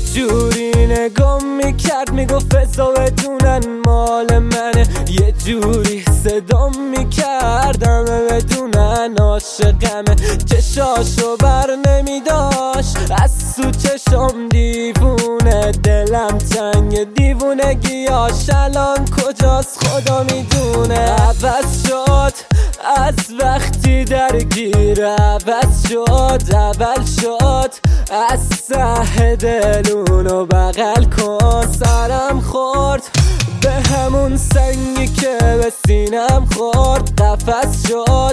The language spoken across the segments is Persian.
جوری نگام میکرد میگفت فضا بدونن مال منه، یه جوری صدام میکرد همه بدونن عاشقمه. چشاشو بر نمیداشت از تو چشم دیوونه، دلم تنگ دیوونگیاش الان کجاست خدا میدونه. عوض شد از وقتی درگیر، عوض شد اول شد از ته دلونو بغل کن. سرم خورد به همون سنگی که به سینم خورد، قفس شد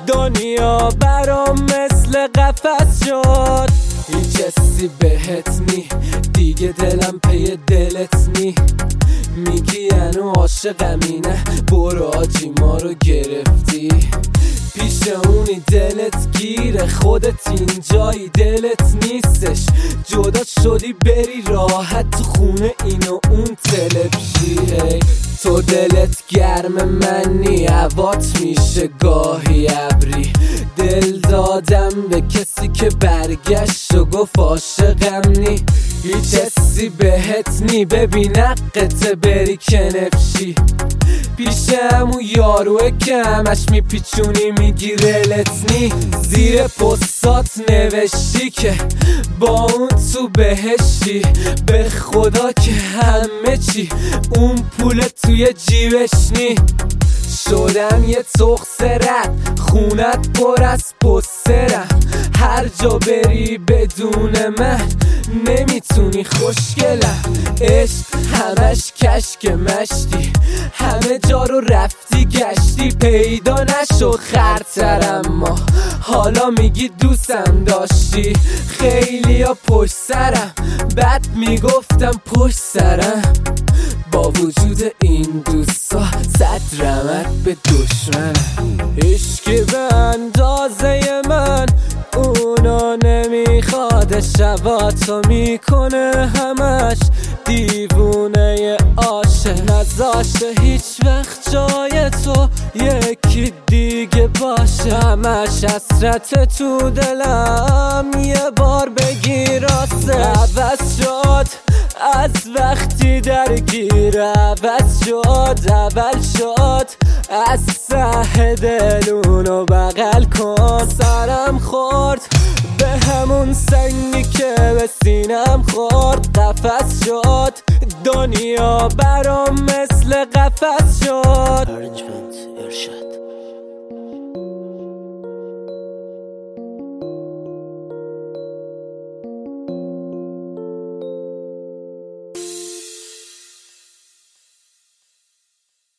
دنیا برام مثل قفس شد. هیچ حسی بهت نی دیگه، دلم پی دلت نی، میگی انو عاشقمینه برو آجی ما رو گرفتی. پیش اونی دلت گیره، خودت اینجایی دلت نیستش، جدا شدی بری راحت تو خونه اینو اون تلپشی. تو دلت گرم منی، هوات میشه گاهی ابری، دل دادم به کسی که برگشت و گفت عاشقم نی. هیچ حسی بهت نی ببین حقته بری کنفشی، پیش همون یاروه که همش میپیچونی میگی رلت نی. زیر پستات نوشتی که با اون تو بهشتی، به خدا که همه چی اون پول توی جیبش نی. شدم یه تخسرت خونت پر از پسترم، هر جا بری بدون من نمیتونی خوشگلم. عشق همش کشک مشتی، همه جا رو رفتی گشتی، پیدا نشو خرتر اما حالا میگی دوستم داشتی. خیلی ها پشت سرم بد میگفتم پشت سرم، با وجود این دوستا صد رحمت به دشمنم. عشقی به اندازه من اونو نمیخواد، شباتو میکنه همش دیوونه عاشق، نذاشته هیچ وقت جای تو یکی دیگه باشه. همش حسرت تو دلم یه بار بگی راسته. عوض شد از وقتی درگیر، عوض شد اول شد از ته دلونو بغل کن. سرم خورد به همون سنگی که به سینم خورد، قفس شد دنیا برام مثل قفس شد. ارجمند ارشاد.